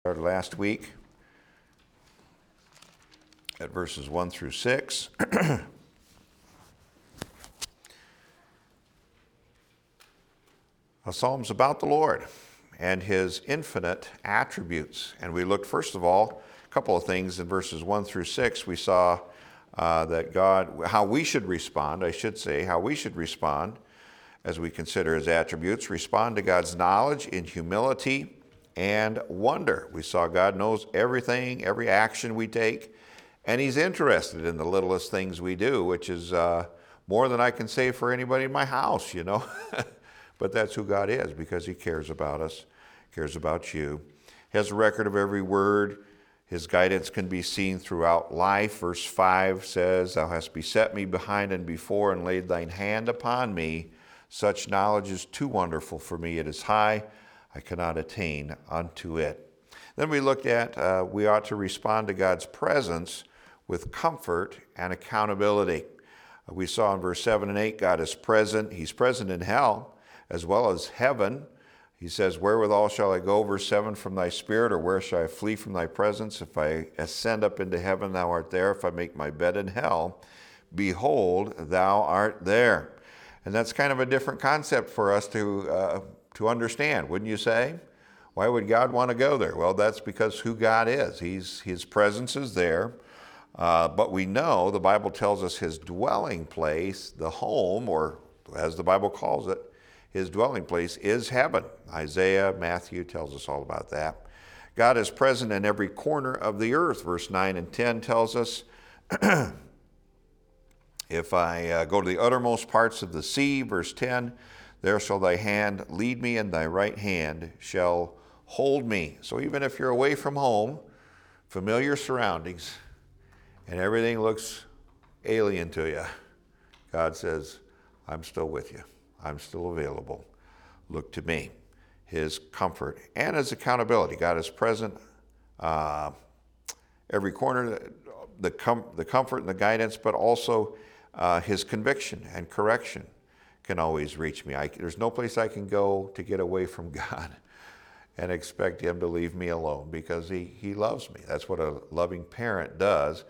Started last week at verses 1 through 6. A psalm's about the Lord and his infinite attributes. And we looked, first of all, a couple of things in verses 1 through 6. We saw that God, how we should respond as we consider his attributes, respond to God's knowledge in humility and wonder. We saw God knows everything, every action we take, and he's interested in the littlest things we do, which is more than I can say for anybody in my house, you know. But that's who God is, because he cares about us, cares about you. He has a record of every word. His guidance can be seen throughout life. Verse 5 says, "Thou hast beset me behind and before, and laid thine hand upon me. Such knowledge is too wonderful for me. It is high. I cannot attain unto it." Then we looked at we ought to respond to God's presence with comfort and accountability. We saw in verse 7 and 8, God is present. He's present in hell as well as heaven. He says, "Wherewithal shall I go," verse 7, "from thy spirit, or where shall I flee from thy presence? If I ascend up into heaven, thou art there. If I make my bed in hell, behold, thou art there." And that's kind of a different concept for us to understand, wouldn't you say? Why would God want to go there? Well, that's because who God is. His presence is there. But we know the Bible tells us his dwelling place, the home, or as the Bible calls it, his dwelling place is heaven. Isaiah, Matthew tells us all about that. God is present in every corner of the earth. Verse 9 and 10 tells us, "If I go to the uttermost parts of the sea," verse 10, "there shall thy hand lead me, and thy right hand shall hold me." So even if you're away from home, familiar surroundings, and everything looks alien to you, God says, "I'm still with you. I'm still available. Look to me." His comfort and his accountability. God is present every corner, the comfort and the guidance, but also his conviction and correction can always reach me. There's no place I can go to get away from God and expect him to leave me alone, because he loves me. That's what a loving parent does.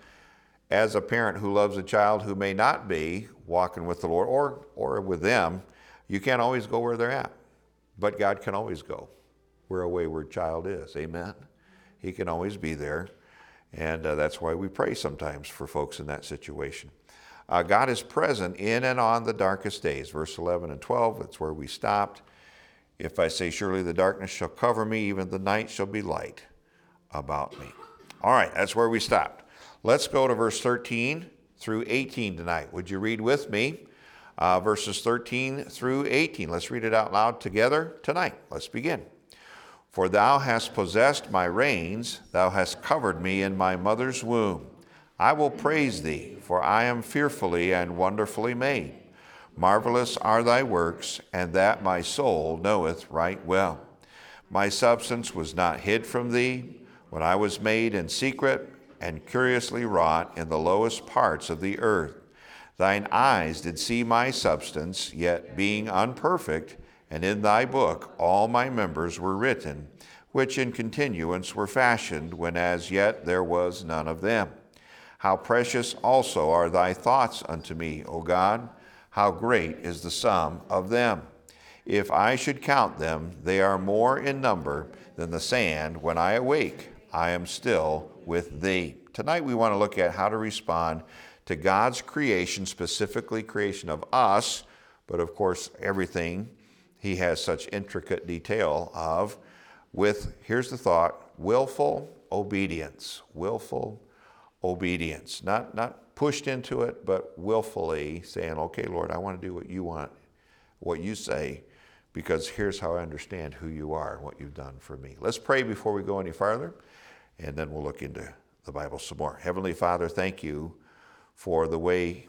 As a parent who loves a child who may not be walking with the Lord or with them, you can't always go where they're at. But God can always go where a wayward child is. Amen? He can always be there. And that's why we pray sometimes for folks in that situation. God is present in and on the darkest days. Verse 11 and 12, that's where we stopped. "If I say, surely the darkness shall cover me, even the night shall be light about me." All right, that's where we stopped. Let's go to verse 13 through 18 tonight. Would you read with me? Verses 13 through 18. Let's read it out loud together tonight. Let's begin. "For thou hast possessed my reins, thou hast covered me in my mother's womb. I will praise thee, for I am fearfully and wonderfully made. Marvelous are thy works, and that my soul knoweth right well. My substance was not hid from thee, when I was made in secret, and curiously wrought in the lowest parts of the earth. Thine eyes did see my substance, yet being unperfect, and in thy book all my members were written, which in continuance were fashioned, when as yet there was none of them. How precious also are thy thoughts unto me, O God! How great is the sum of them! If I should count them, they are more in number than the sand. When I awake, I am still with thee." Tonight we want to look at how to respond to God's creation, specifically creation of us, but of course everything he has such intricate detail of, with, here's the thought, willful obedience. Willful obedience. Not pushed into it, but willfully saying, "Okay, Lord, I want to do what you want, what you say, because here's how I understand who you are and what you've done for me." Let's pray before we go any farther, and then we'll look into the Bible some more. Heavenly Father, thank you for the way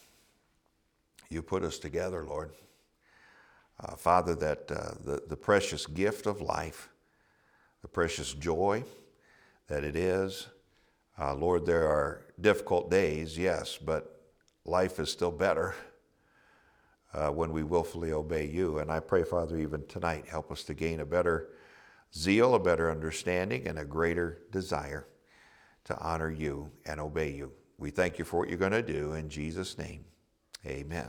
you put us together, Lord. Father, that the precious gift of life, the precious joy that it is. Lord, there are difficult days, yes, but life is still better when we willfully obey you. And I pray, Father, even tonight, help us to gain a better zeal, a better understanding, and a greater desire to honor you and obey you. We thank you for what you're going to do. In Jesus' name, amen.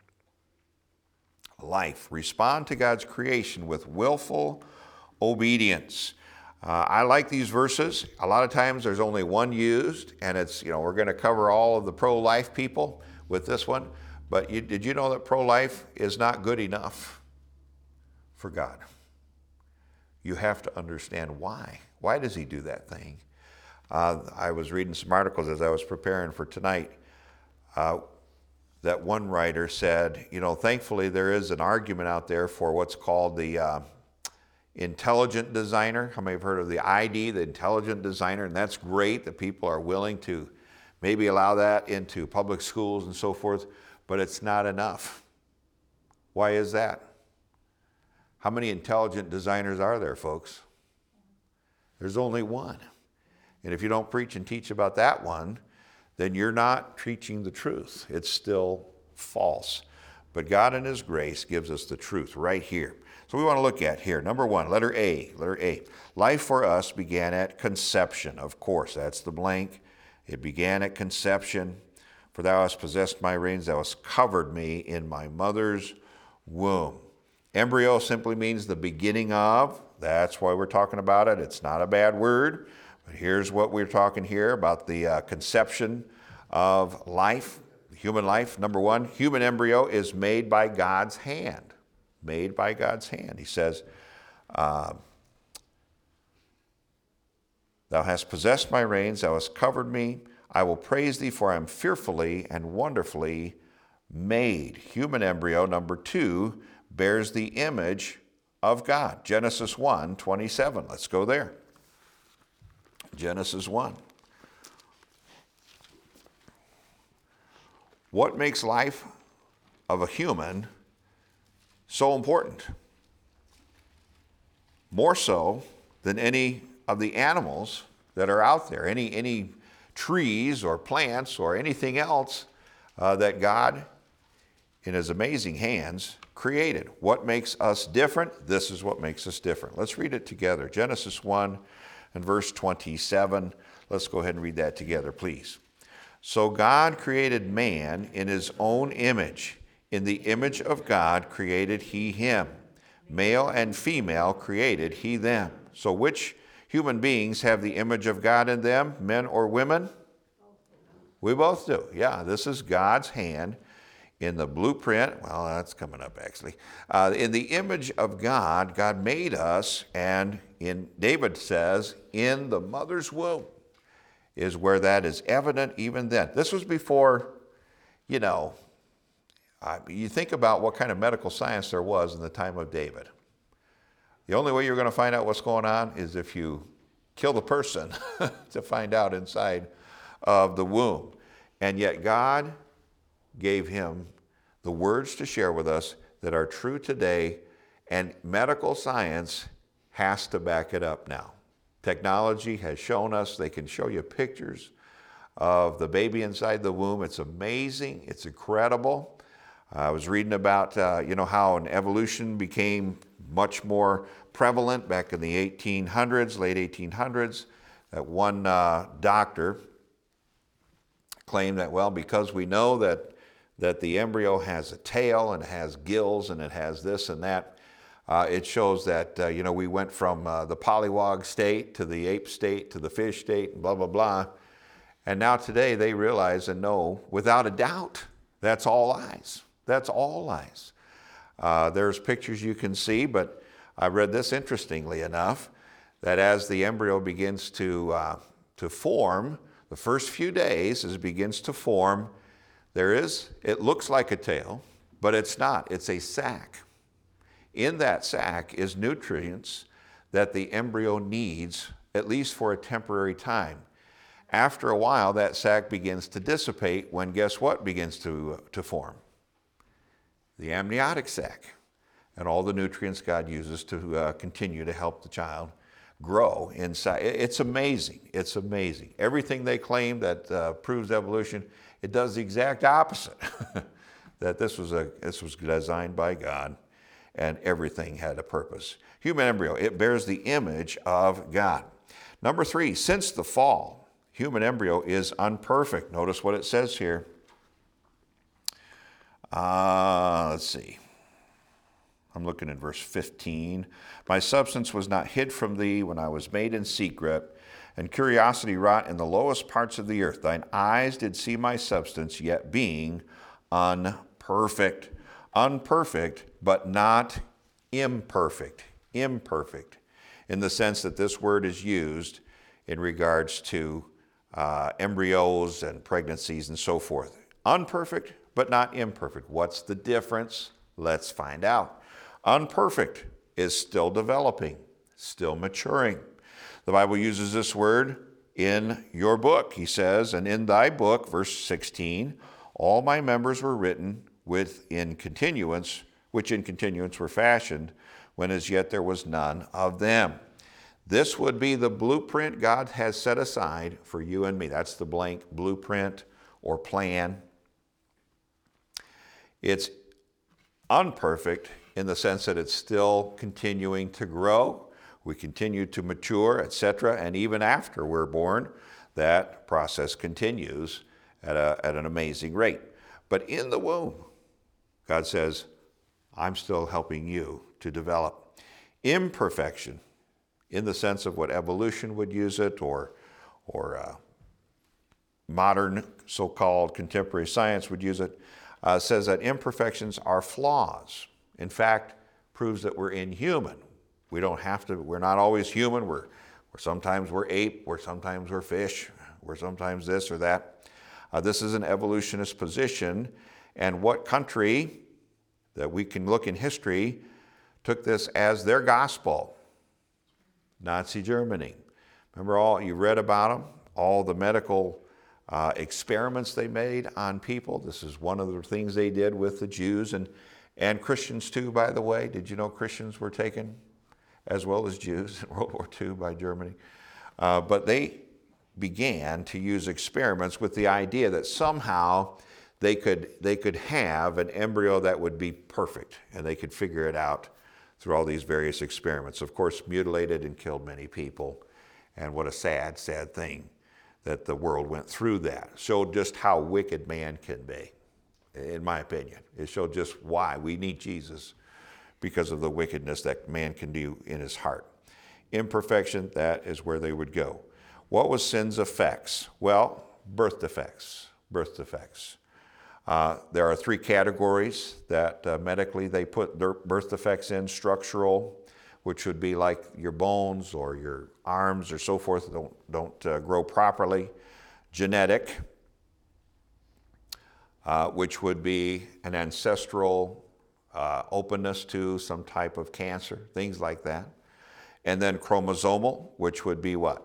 Life. Respond to God's creation with willful obedience. I like these verses. A lot of times there's only one used, and it's, we're going to cover all of the pro-life people with this one. But did you know that pro-life is not good enough for God? You have to understand why. Why does he do that thing? I was reading some articles as I was preparing for tonight. That one writer said, thankfully there is an argument out there for what's called the intelligent designer. How many have heard of the ID, the intelligent designer? And that's great that people are willing to maybe allow that into public schools and so forth, but it's not enough. Why is that? How many intelligent designers are there, folks? There's only one. And if you don't preach and teach about that one, then you're not preaching the truth. It's still false. But God in his grace gives us the truth right here. So we want to look at here. Number one, letter A. Letter A. Life for us began at conception. Of course, that's the blank. It began at conception. For thou hast possessed my reins, thou hast covered me in my mother's womb. Embryo simply means the beginning of. That's why we're talking about it. It's not a bad word. But here's what we're talking here about the conception of life, human life. Number one, human embryo is made by God's hand. Made by God's hand. He says, thou hast possessed my reins, thou hast covered me. I will praise thee, for I am fearfully and wonderfully made. Human embryo, number two, bears the image of God. Genesis 1:27. Let's go there. Genesis 1. What makes life of a human so important? More so than any of the animals that are out there, any trees or plants or anything else that God, in his amazing hands, created. What makes us different? This is what makes us different. Let's read it together. Genesis 1 and verse 27. Let's go ahead and read that together, please. So God created man in his own image. In the image of God created he him. Male and female created he them. So which human beings have the image of God in them, men or women? We both do. Yeah, this is God's hand in the blueprint. Well, that's coming up actually. In the image of God, God made us, and David says, in the mother's womb is where that is evident even then. This was before, you think about what kind of medical science there was in the time of David. The only way you're going to find out what's going on is if you kill the person to find out inside of the womb. And yet God gave him the words to share with us that are true today, and medical science has to back it up now. Technology has shown us, they can show you pictures of the baby inside the womb. It's amazing. It's incredible. I was reading about, how an evolution became much more prevalent back in the 1800s, late 1800s. That one doctor claimed that, because we know that the embryo has a tail and it has gills and it has this and that, it shows that, we went from the pollywog state to the ape state to the fish state and blah, blah, blah. And now today they realize and know without a doubt that's all lies. That's all lies. There's pictures you can see, but I read this interestingly enough, that as the embryo begins to form, the first few days as it begins to form, it looks like a tail, but it's not. It's a sac. In that sac is nutrients that the embryo needs, at least for a temporary time. After a while, that sac begins to dissipate when guess what begins to form? The amniotic sac. And all the nutrients God uses to continue to help the child grow inside. It's amazing. It's amazing. Everything they claim that proves evolution, it does the exact opposite. That this was designed by God. and everything had a purpose. Human embryo, it bears the image of God. Number 3, since the fall, human embryo is unperfect. Notice what it says here. Let's see. I'm looking at verse 15. My substance was not hid from thee when I was made in secret, and curiosity wrought in the lowest parts of the earth. Thine eyes did see my substance, yet being unperfect. Unperfect, but not imperfect. Imperfect, in the sense that this word is used in regards to embryos and pregnancies and so forth. Unperfect, but not imperfect. What's the difference? Let's find out. Unperfect is still developing, still maturing. The Bible uses this word in your book. He says, and in thy book, verse 16, all my members were written in continuance, which in continuance were fashioned, when as yet there was none of them. This would be the blueprint God has set aside for you and me. That's the blank blueprint or plan. It's unperfect in the sense that it's still continuing to grow. We continue to mature, etc. And even after we're born, that process continues at an amazing rate. But in the womb, God says, I'm still helping you to develop. Imperfection, in the sense of what evolution would use it, or modern so-called contemporary science would use it, says that imperfections are flaws. In fact, proves that we're inhuman. We don't have to, we're not always human. We're sometimes we're ape, sometimes we're fish, we're sometimes this or that. This is an evolutionist position. And what country that we can look in history took this as their gospel? Nazi Germany. Remember you read about them, all the medical experiments they made on people. This is one of the things they did with the Jews and Christians too, by the way. Did you know Christians were taken as well as Jews in World War II by Germany? But they began to use experiments with the idea that somehow they could have an embryo that would be perfect, and they could figure it out through all these various experiments. Of course, mutilated and killed many people. And what a sad, sad thing that the world went through that. Showed just how wicked man can be, in my opinion. It showed just why we need Jesus, because of the wickedness that man can do in his heart. Imperfection, that is where they would go. What was sin's effects? Well, birth defects. Birth defects. There are 3 categories that medically they put their birth defects in. Structural, which would be like your bones or your arms or so forth don't grow properly. Genetic, which would be an ancestral openness to some type of cancer, things like that. And then chromosomal, which would be what?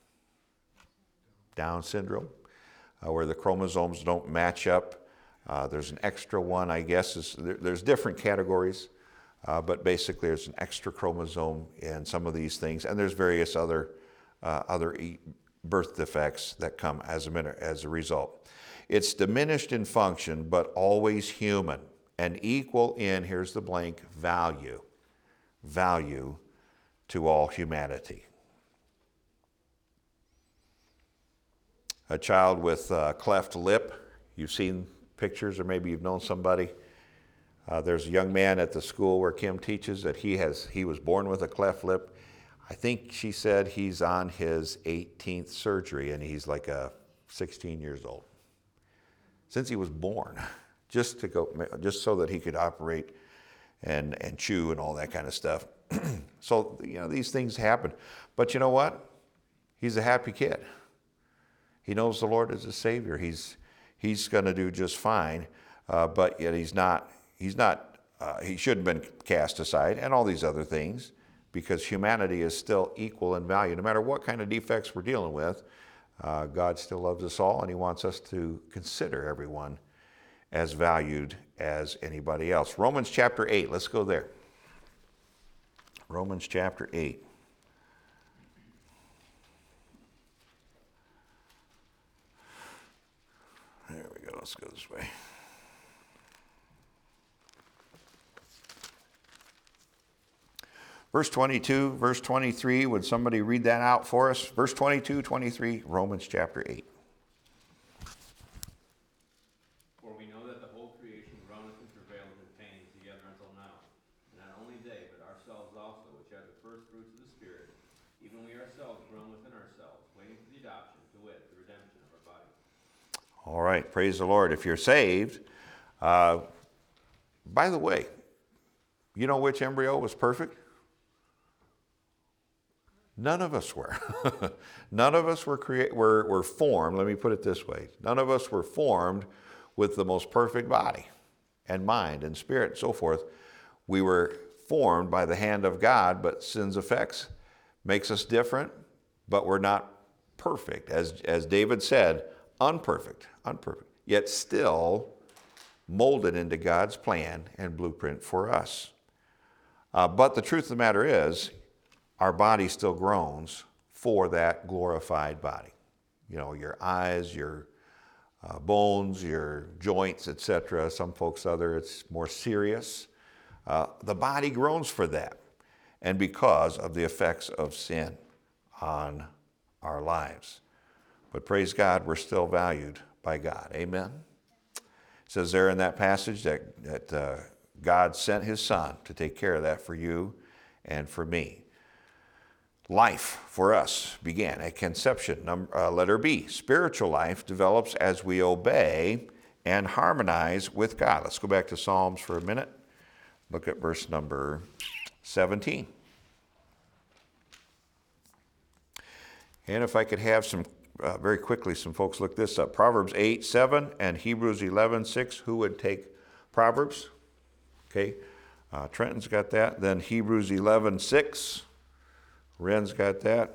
Down syndrome, where the chromosomes don't match up. There's an extra one, I guess. There's different categories, but basically there's an extra chromosome in some of these things, and there's various other birth defects that come as a result. It's diminished in function, but always human, and equal in, here's the blank, value to all humanity. A child with a cleft lip, you've seen pictures, or maybe you've known somebody. There's a young man at the school where Kim teaches that he was born with a cleft lip. I think she said he's on his 18th surgery, and he's like 16 years old. Since he was born, just so that he could operate and chew and all that kind of stuff. So, these things happen. But you know what? He's a happy kid. He knows the Lord is his Savior. He's going to do just fine, but yet he shouldn't have been cast aside, and all these other things, because humanity is still equal in value. No matter what kind of defects we're dealing with, God still loves us all, and he wants us to consider everyone as valued as anybody else. Romans chapter 8, let's go there. Romans chapter 8. There we go, let's go this way. Verse 22, verse 23, would somebody read that out for us? Verse 22, 23, Romans chapter 8. For we know that the whole creation groaneth and travaileth in pain together until now. And not only they, but ourselves also, which are the first fruits of the Spirit, even we ourselves groan within ourselves, waiting for the adoption, to wit, the redemption of our body. All right, praise the Lord. If you're saved, by the way, you know which embryo was perfect? None of us were. None of us were formed, let me put it this way. None of us were formed with the most perfect body and mind and spirit and so forth. We were formed by the hand of God, but sin's effects makes us different, but we're not perfect. As David said, unperfect, yet still molded into God's plan and blueprint for us. But the truth of the matter is, our body still groans for that glorified body. You know, your eyes, your bones, your joints, etc. Some folks it's more serious. The body groans for that, and because of the effects of sin on our lives. But praise God, we're still valued by God. Amen? It says there in that passage that God sent his Son to take care of that for you and for me. Life for us began at conception. Letter B, spiritual life develops as we obey and harmonize with God. Let's go back to Psalms for a minute. Look at verse number 17. And if I could have some, very quickly, some folks look this up. Proverbs 8:7 and Hebrews 11:6. Who would take Proverbs? Okay, Trenton's got that. Then Hebrews 11:6. Ren's got that.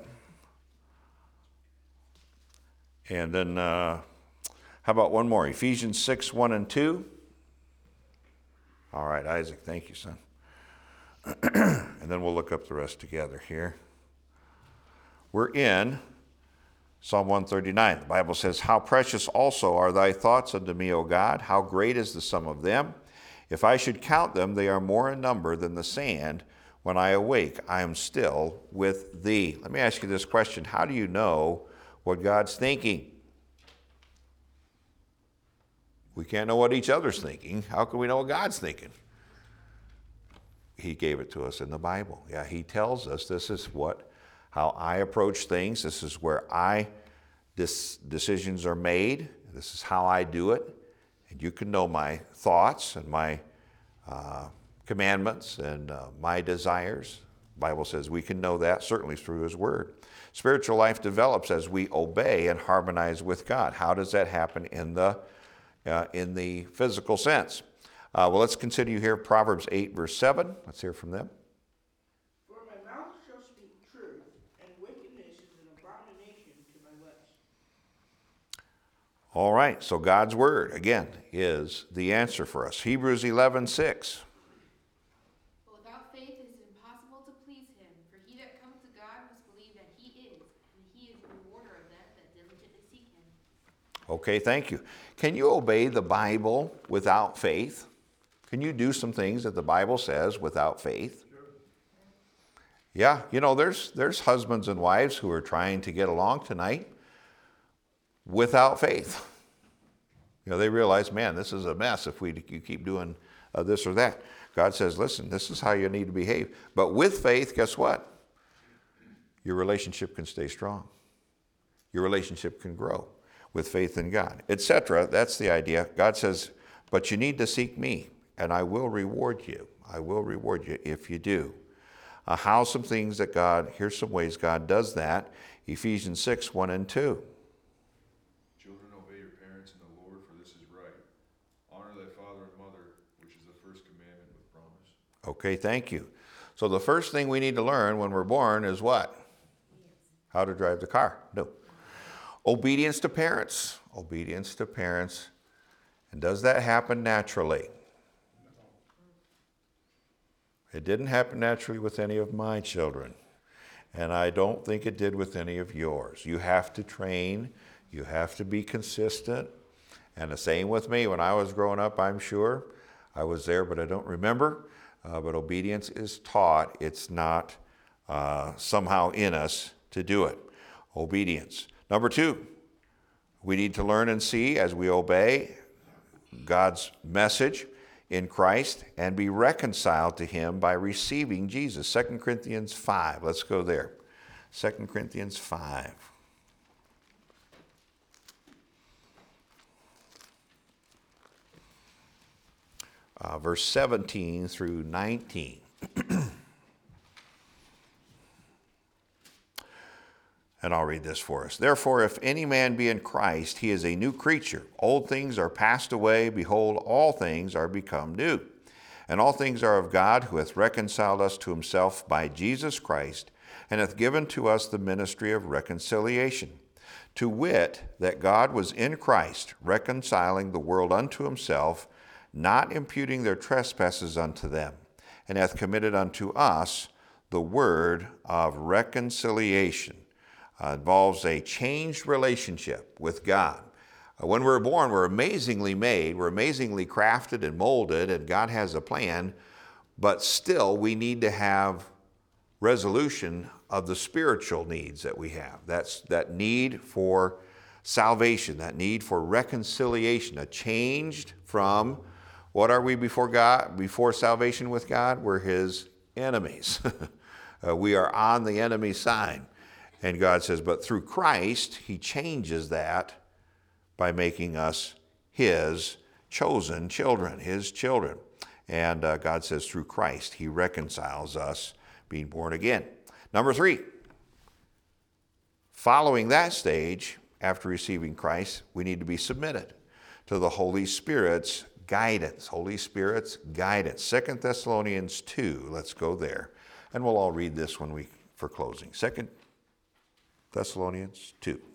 And then, how about one more? Ephesians 6:1 and 2. All right, Isaac, thank you, son. And then we'll look up the rest together here. We're in Psalm 139. The Bible says, how precious also are thy thoughts unto me, O God. How great is the sum of them. If I should count them, they are more in number than the sand. When I awake, I am still with thee. Let me ask you this question. How do you know what God's thinking? We can't know what each other's thinking. How can we know what God's thinking? He gave it to us in the Bible. Yeah, he tells us this is how I approach things. This is where decisions are made. This is how I do it. And you can know my thoughts and my commandments and my desires. The Bible says we can know that certainly through his word. Spiritual life develops as we obey and harmonize with God. How does that happen in the physical sense? Well, let's continue here. Proverbs 8 verse 7. Let's hear from them. For my mouth shall speak truth, and wickedness is an abomination to my lips. All right, so God's word, again, is the answer for us. Hebrews 11:6. Okay, thank you. Can you obey the Bible without faith? Can you do some things that the Bible says without faith? Sure. Yeah, you know, there's husbands and wives who are trying to get along tonight without faith. You know, they realize, man, this is a mess if you keep doing this or that. God says, listen, this is how you need to behave. But with faith, guess what? Your relationship can stay strong. Your relationship can grow with faith in God, etc. That's the idea. God says, but you need to seek me, and I will reward you. I will reward you if you do. Here's some ways God does that. Ephesians 6:1 and 2. Children, obey your parents in the Lord, for this is right. Honor thy father and mother, which is the first commandment with promise. Okay, thank you. So the first thing we need to learn when we're born is what? How to drive the car. No. Obedience to parents. Obedience to parents. And does that happen naturally? It didn't happen naturally with any of my children. And I don't think it did with any of yours. You have to train. You have to be consistent. And the same with me. When I was growing up, I'm sure I was there, but I don't remember. but obedience is taught. It's not somehow in us to do it. Obedience. Number 2, we need to learn and see as we obey God's message in Christ and be reconciled to him by receiving Jesus. 2 Corinthians 5. Let's go there. 2 Corinthians 5. Verse 17 through 19. And I'll read this for us. Therefore, if any man be in Christ, he is a new creature. Old things are passed away. Behold, all things are become new. And all things are of God, who hath reconciled us to himself by Jesus Christ, and hath given to us the ministry of reconciliation. To wit, that God was in Christ, reconciling the world unto himself, not imputing their trespasses unto them, and hath committed unto us the word of reconciliation. Involves a changed relationship with God. When we're born, we're amazingly made, we're amazingly crafted and molded, and God has a plan, but still we need to have resolution of the spiritual needs that we have. That's that need for salvation, that need for reconciliation, a changed from what are we before God, before salvation with God? We're his enemies. We are on the enemy's side. And God says, but through Christ, he changes that by making us his chosen children, his children. And God says through Christ, he reconciles us being born again. Number 3, following that stage, after receiving Christ, we need to be submitted to the Holy Spirit's guidance. Holy Spirit's guidance. 2 Thessalonians 2, let's go there. And we'll all read this for closing. 2 Thessalonians 2.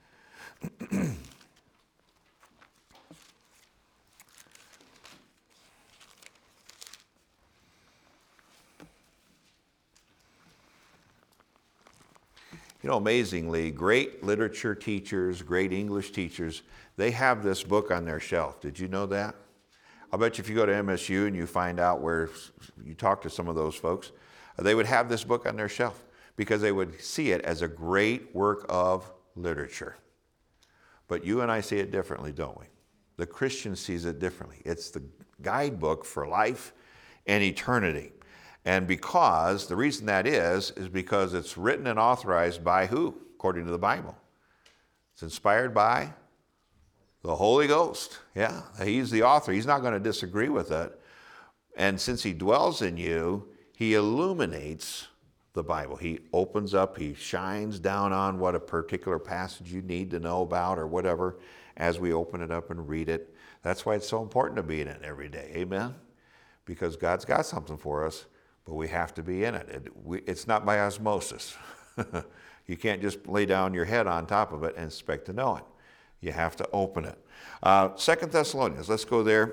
You know, amazingly, great literature teachers, great English teachers, they have this book on their shelf. Did you know that? I'll bet you if you go to MSU and you find out where you talk to some of those folks, they would have this book on their shelf, because they would see it as a great work of literature. But you and I see it differently, don't we? The Christian sees it differently. It's the guidebook for life and eternity. And the reason that is because it's written and authorized by who? According to the Bible. It's inspired by the Holy Ghost. Yeah, he's the author. He's not going to disagree with it. And since he dwells in you, he illuminates the Bible. He opens up, he shines down on what a particular passage you need to know about or whatever as we open it up and read it. That's why it's so important to be in it every day. Amen? Because God's got something for us, but we have to be in it. It's not by osmosis. You can't just lay down your head on top of it and expect to know it. You have to open it. 2 Thessalonians, let's go there.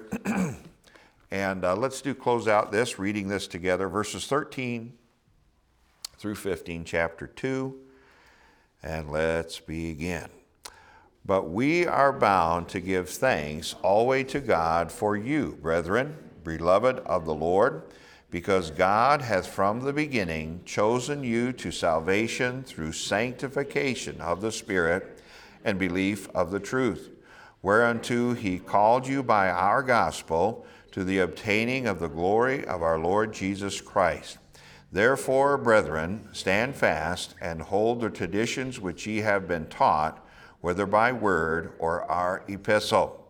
And let's close out this, reading this together, verses 13 through 15, chapter 2, and let's begin. But we are bound to give thanks always to God for you, brethren, beloved of the Lord, because God hath from the beginning chosen you to salvation through sanctification of the Spirit and belief of the truth, whereunto he called you by our gospel to the obtaining of the glory of our Lord Jesus Christ. Therefore, brethren, stand fast and hold the traditions which ye have been taught, whether by word or our epistle.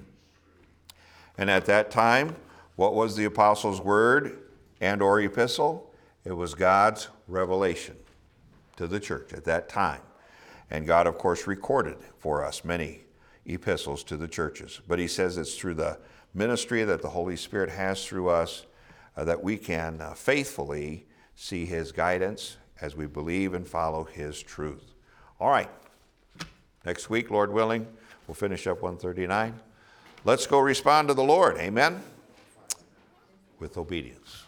And at that time, what was the apostles' word and or epistle? It was God's revelation to the church at that time. And God, of course, recorded for us many epistles to the churches. But he says it's through the ministry that the Holy Spirit has through us that we can faithfully see his guidance as we believe and follow his truth. All right. Next week, Lord willing, we'll finish up 139. Let's go respond to the Lord. Amen. With obedience.